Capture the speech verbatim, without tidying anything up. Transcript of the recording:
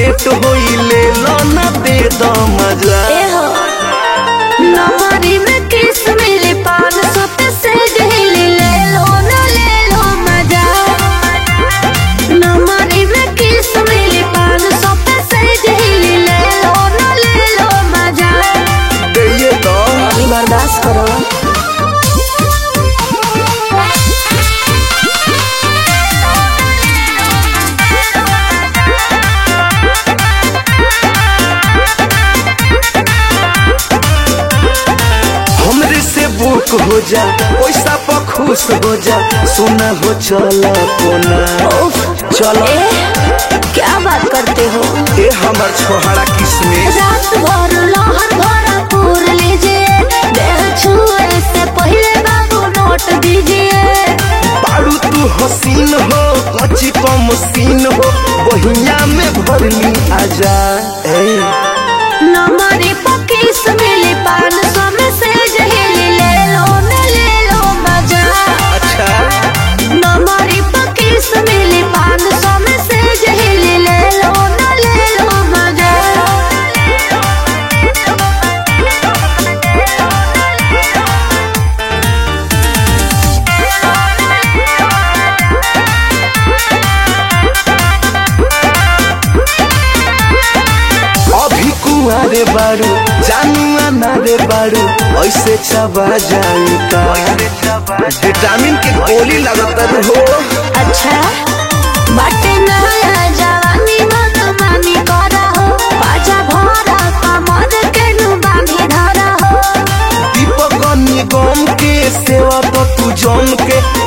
Set होई ले लो ना दे दो मजा। नमरी में किस मिली पान सौ पे से जहीली ले लो ना ले लो मजा। नमरी में किस मिली पान सौ पे से जहीली ले लो ना ले लो मजा। ये तो बर्दाश्त करो। बुक हो जा पैसा पर खुश हो जा सोना हो चला कोना चलो। क्या बात करते हो ए हमर छोहरा किसमें रात भर लहर भरा पूर लीजिए देह छुए से पहले बाबू नोट दीजिए। बारू तू हसीन हो कच्ची कम सीन हो बहिया में भरली आजा। नमरी पकीस मिली पान सौ में से जहीली ले लो न ले लो मजा। अच्छा नमरी पकीस मिली पान सौ में से जहीली ले लो न ले लो मजा। अभी कुआरे बारू जानुआ ना रे बारू ऐसे चबा जाई का विटामिन के गोली लगतर हो। अच्छा बाटे नया जवानी मन मानी करा हो बाजा भरा कमर के नु बांधी धरा हो। दीपक निगम के सेवा तो तू जम के